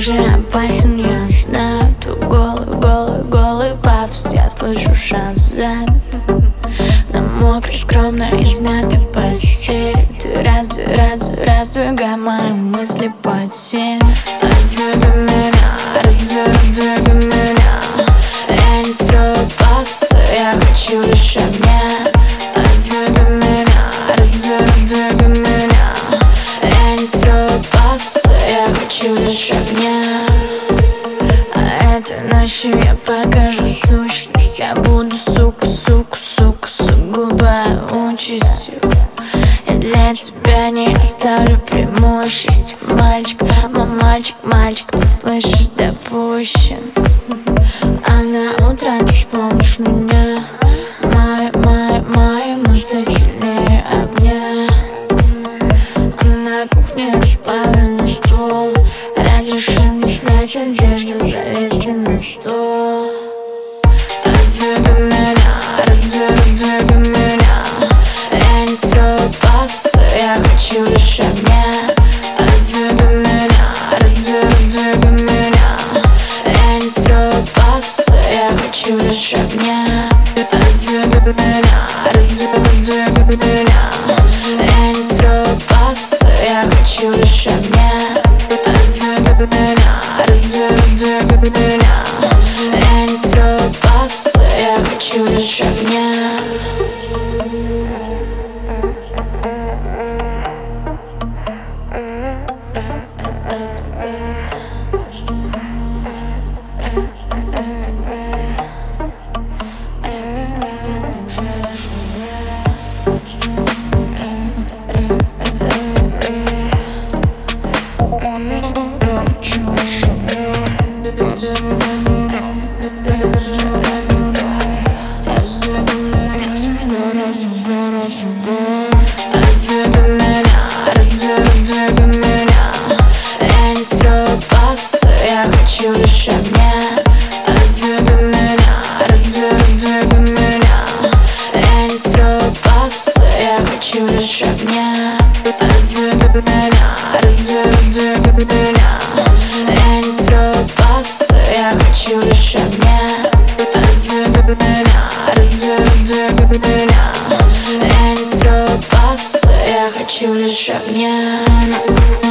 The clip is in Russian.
же опасен, я знаю. Твой голый, голый, голый пафос, я слышу шанс забит. На мокрой, скромной, измятой постели ты раздвигай мои мысли по теме. Раздвигай меня, раздвигай меня. Я не строю пафоса, я хочу лишь огня. Раздвигай меня, раздвигай меня. Я не строю пафоса, я хочу лишь огня. А этой ночью я покажу сущность. Я буду суку, суку, суку, сугубой участью. Я для тебя не оставлю преимуществ. Мальчик, мальчик, мальчик, ты слышишь, допущен. А на утро ты вспомнишь меня. Мои мысли сильнее огня. На кухне расплавленный стол. Разреши мне снять одежду, залезть на стол. Раздвигай меня, раздвигай меня. Я не строю пафоса, я хочу лишь огня. Раздвигай меня, раздвигай меня. Я не строю пафоса, я хочу лишь огня. Раздвигай меня, раздвигай меня. Я не строю пафоса, я хочу лишь огня. Раздвигай меня, раздвигай меня. Я не строю пафоса, я хочу лишь огня. Раздвигай меня, раздвигай меня. Я не строю пафоса, я хочу лишь огня. Раздвигай меня, раздвигай меня. Я не строю пафоса, я хочу лишь огня. Раздвигай меня, раздвигай меня. Я не строю пафоса, я хочу лишь огня. Раздвигай меня, раздвигай меня. Я не строю пафоса, я хочу лишь огня.